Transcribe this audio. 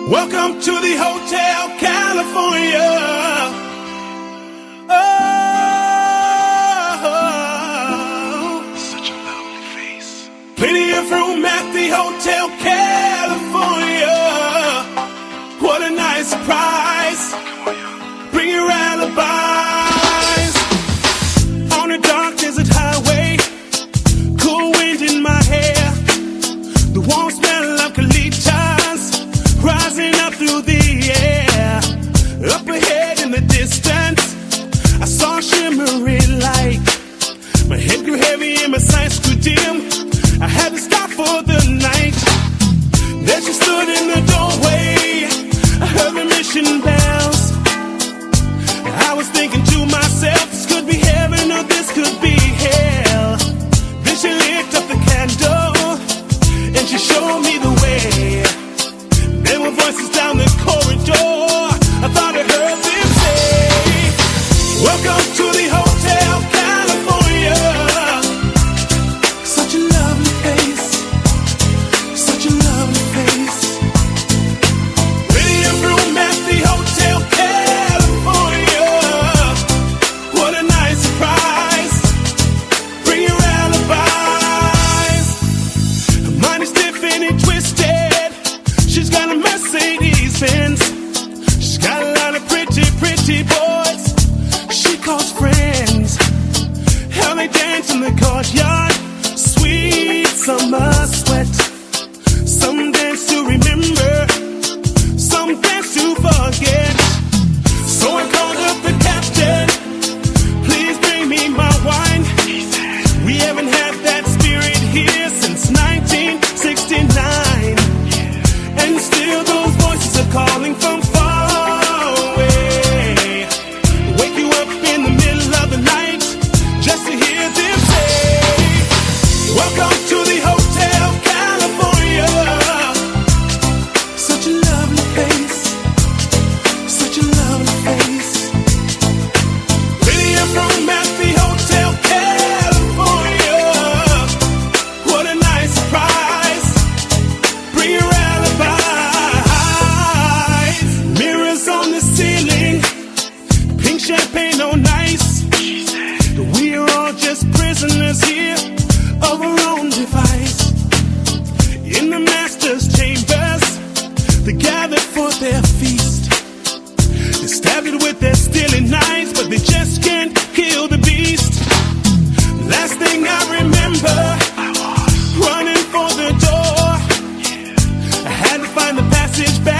Welcome to the Hotel California. Oh, such a lovely face. Plenty of room at the Hotel California. What a nice surprise. Bring your alibis. On a dark desert highway, cool wind in my hair, the warm smell of colitas rising up through the air. Up ahead in the distance, I saw a shimmering light. My head grew heavy and my sights grew dim. I had to stop for the night. There she stood in the doorway. I heard the mission bells. I was thinking to myself, this could be heaven or this could be hell. Then she lit up the candle and she showed me the way. There were voices down the corridor. I thought I heard them say, welcome to the Hotel California. Such a lovely place, such a lovely place. Plenty of room at the Hotel California. What a nice surprise. Bring your alibis. Her mind is stiff and twisted. She's got a Mercedes Benz. She's got a lot of pretty, pretty boys she calls friends. How they dance in the courtyard, sweet summer sweat. Some dance to remember, some dance to forget. So I called up the captain, please bring me my wine. We haven't had that spirit here since 1969. And still those voices are calling from far away. Wake you up in the middle of the night just to hear them say, welcome to the Hotel California. Such a lovely place, such a lovely place. Plenty of room at the Hotel California. What a nice surprise. Bring your alibis. Mirrors on the ceiling, pink champagne on ice. We are all just prisoners here of our own device. In the master's chambers, they gathered for their feast. They stabbed it with their stealing knives, but they just can't kill the beast. Last thing I remember, running for the door. I had to find the passage back